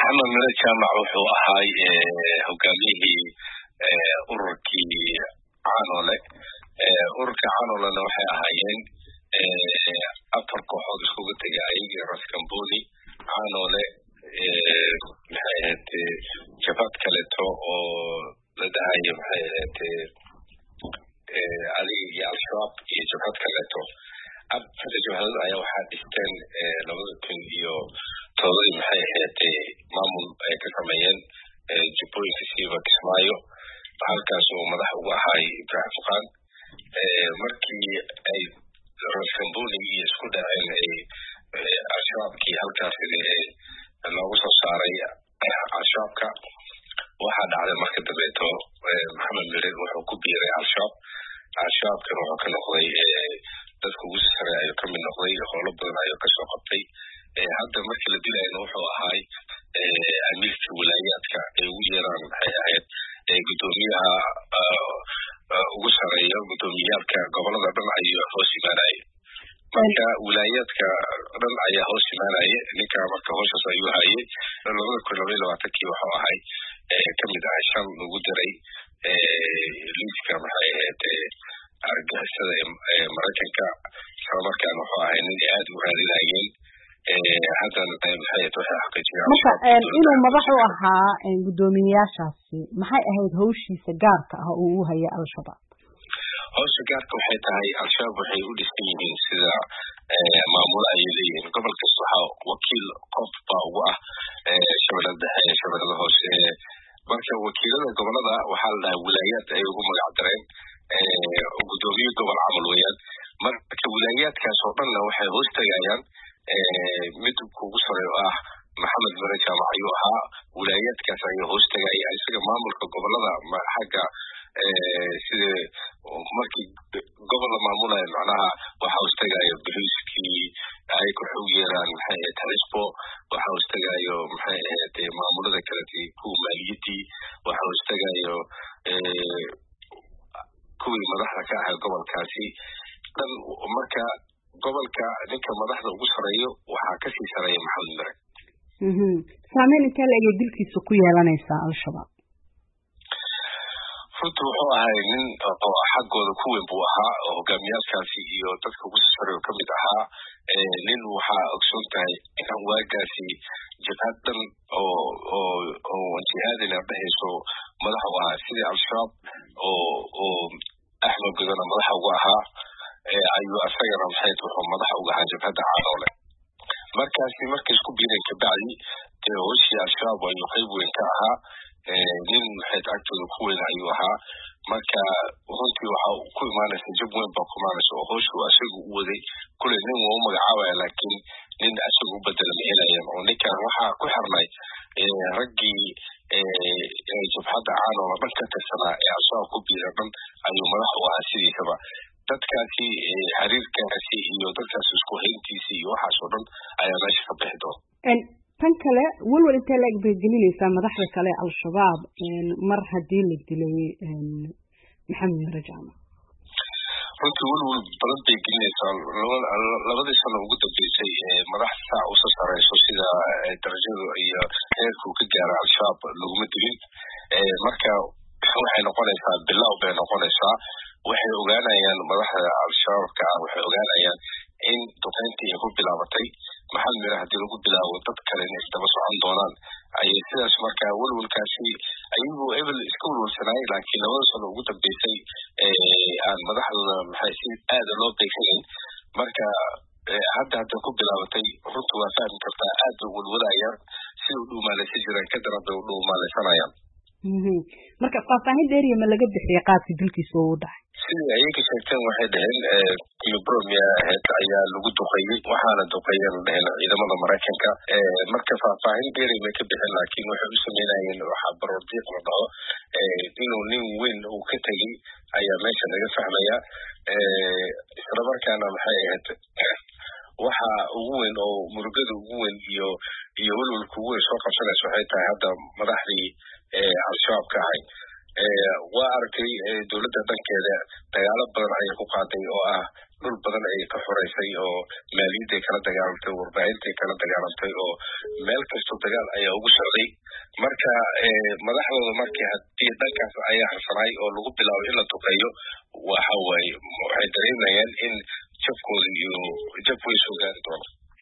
محمد من الجامع wuxuu ahay hogaamiyihii ururkii Caanole ururka Caanole waxay ahaayeen afar kooxood isku tagay ayaga Raskamboni Caanole jabhad kaleeto oo la dhahayo adiga al-Shabaab iyo jabhad kaleeto afar jabhad ayaa waxa dhisteen 2007 maamul ay ka sameeyeen Jubbooyinka siiba Kismaayo halkaas oo madax ugu ahay Ibrahim Faqaan markii ay Raskamboni iyo isku dhaceen al-Shabaabkii halkaas loogu soo saaray al-Shabaabka waxaa dhacday marka dambeeto Maxamed Mirir wuxuu ku biiray al-Shabaabka wuxuu ka noqday dadka ugu sareeyo ka mid noqday howlo badan ayuu ka soo qabtay hadda markii la dilayna wuxuu ahay amiirka wilaayadka ee ugu yeeraan maxay ahayd gudoomiyaha ugu sareeyo gudoomiyaalka gobolada dhan ayuu hoos imaanayay marka wilaayadka dhan ayaa hoos imaanayay ninka marka hooshaas ayuu hayay 2022 wuxuu ahay kamid ah shan ugu diray liiska maxay ahayd argagixisada Mareykanka markaan wuxuu ahay nin aad u raadinayeen haddana maxay xaqiijiyeen marka inuu madax u ahaa gudoomiyaashaasi maxay ahayd hawshiisa gaarka ah oo uu hayay al-Shabaab hawsha gaarka waxay tahay al-Shabaab waxay u dhisan yihiin sida maamul ay leeyihiin gobol kasta waxa wakiil qof baa ugu ah shabeellada dhexe shabeellada hoose marka wakiilada gobolada waxaa la dhahay wilaayad ay ugu magac dareen gudoomiye gobol camal weeyaan marka wilaayadkaas oo dhan waxay hoos tagayaan mid kugu sareeyo ah Maxamed Mirir Jaamac ayuu ahaa wilaayadkaas ayuu hoos tagay isaga maamulka gobolada xagga sida markii gobolada maamulaya macnaha waxa hoos tagayo biliiskii ay ku xog yeeraan maxay tarisbo waxa hoos tagayo maxay maamulada kale ku maaliyadii waxa hoos tagayo kuwii madaxda ka ah gobolkaasi dhan marka gobolka ninka madaxda ugu sareeyo waxa ka sii sareeya Maxamed Mirir saameyn intee la dilkiisa ku yeelanaysa al-Shabaab runtii wuxuu ahay nin oo xaggooda ku weyn buu ahaa hogaamiyaalkaasi iyo dadka ugu sareeyo ka mid ahaa nin waxaa ogsoon tahay in waagaasi jabhad dhan oo jihaadina dhexeyso madax u ahaa sidii al-Shabaab oo Axmed Gudana madax ugu ahaa ayuu asagana maxay wuxuu madax uga ahaa jabhadda Caanole markaasi markay isku biireen ka bacdi hawshii al-Shabaab ayuu qayb weyn ka ahaa nin maxay agtooda ku weyn ayuu ahaa marka runtii waxa ku imaanaysa jab weyn baa ku imaanaysa oo hawshu asagu u waday kulay nin waa u magacaabaya laakiin nin asagu u bedela ma helayaan oo ninkan waxaa ku xirnay raggii jabhadda Caanole dhan ka tirsanaa ee al-Shabaab ku biiray dhan ayuu madax u ahaa sidiisaba dadkaasi xiriirkaasi iyo dadkaasi isku hayntiisi iyo waxaas oo dhan ayaa meesha ka bixi doona tan kale walwal intee la gelinaysaa madaxda kale al-Shabaab mar haddii la dilay Maxamed Mirir Jaamac runtii walwal badan bay gelinaysaa labadii sano ugu dambeysay madaxda saa u soo sareyso sida darajada iyo heerku ka gaaray al-Shabaab laguma dilin marka waxay noqonaysaa bilow bay noqonaysaa waxay ogaanayaan madaxda al-Shabaabka waxay ogaanayaan in duqeyntii ay ku bilaabatay Maxamed Mirir haddii lagu bilaabo dad kale inay daba socon doonaan ayay sidaas markaa walwalkaasi ayagoo ebel iska walwalsanay laakiin labada sano ugu dambeysay aan madaxdooda maxay si aad loo beekayn marka hadda ku bilaabatay runtii waa fahmi kartaa aad u walwalayaan si uu dhuumaalaysan jiraan ka darada u dhuumaalaysanayaan marka faahfaahin dheeriya ma laga bixiyay qaabkii dilkiisa uu dhacay sidii ayaga sheegteen waxay dhaheen California ayaa lagu duqeeyay waxaana duqeeyeen ciidamada Mareykanka marka faahfaahin dheeriya ma ka bixin laakiin waxay u sameynayeen waxa baroordiiq la dhaho inuu nin weyn uu ka tagay ayaa meesha laga fahmaya isla markaana maxay ahayd waxa ugu weyn oo murugada ugu weyn iyo walwalka ugu weyn soo qabsanaysa waxay tahay hadda madaxdii al-Shabaab ka ahay waa arkay dawladda dhankeeda dagaalo badan ayay ku qaaday oo ah dhul badan ay ka xoreysay oo maaliyadday kala dagaalantay warbaahintai kala dagaalantay oo meel kasto dagaal ayaa ugu socday marka madaxdooda markii haddii dhankaas ayaa harsanay oo lagu bilaabo in la duqeeyo waxa waaye waxay dareemayaan in jabkooda iyo jab way soo gaari doono